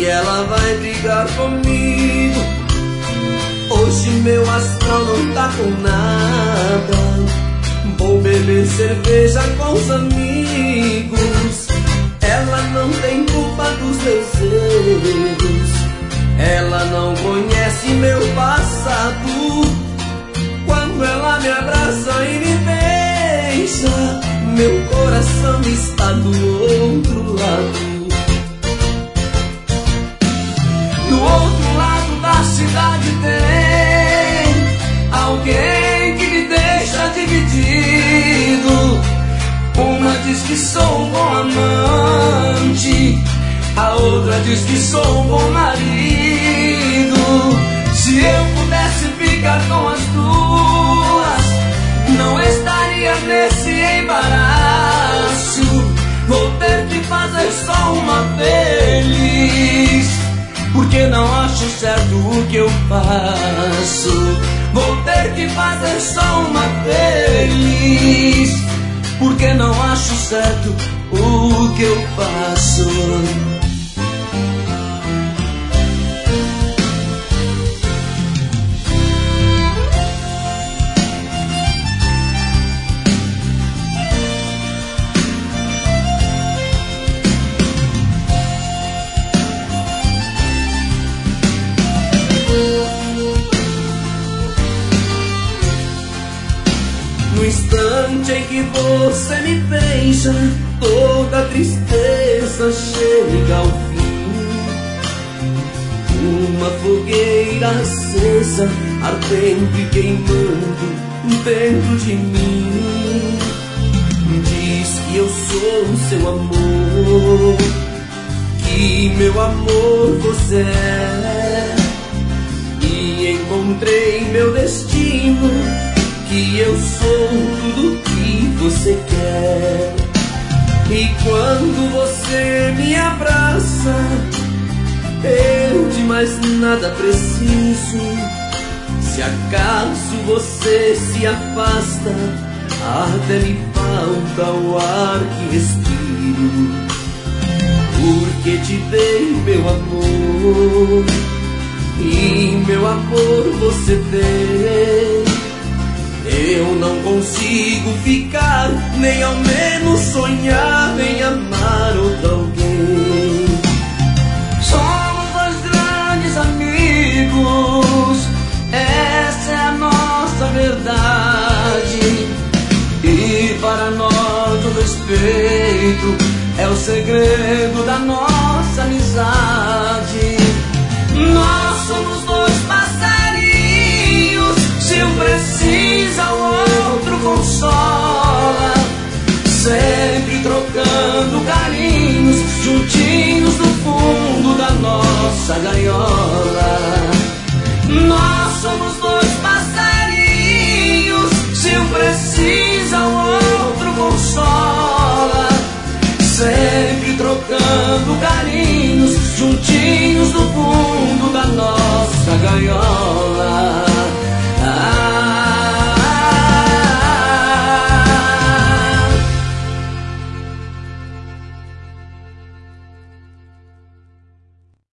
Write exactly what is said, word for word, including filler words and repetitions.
ela vai brigar comigo. Hoje meu astral não tá com nada. Vou beber cerveja com os amigos. Ela não tem culpa dos meus erros. Ela não conhece meu passado. Quando ela me abraça e me beija, meu coração está do outro lado. Do outro lado da cidade tem alguém que me deixa dividido. Uma diz que sou um bom amante, a outra diz que sou um bom marido. Se eu pudesse ficar com as duas, não estaria nesse embaraço. Vou ter que fazer só uma feliz, porque não acho certo o que eu faço. Vou ter que fazer só uma feliz, porque não acho certo o que eu faço. No instante em que você me beija, toda tristeza chega ao fim. Uma fogueira acesa, ardendo e queimando dentro de mim. Diz que eu sou o seu amor, que meu amor você é. E encontrei meu destino, que eu sou tudo que você quer. E quando você me abraça, eu de mais nada preciso. Se acaso você se afasta, até me falta o ar que respiro. Porque te dei meu amor, e meu amor você tem. Eu não consigo ficar, nem ao menos sonhar em amar outro alguém. Somos dois grandes amigos, essa é a nossa verdade. E para nós o respeito é o segredo da nossa amizade. Nós somos dois passarinhos, se um precisa o outro consola, sempre trocando carinhos, juntinhos no fundo da nossa gaiola. Nós somos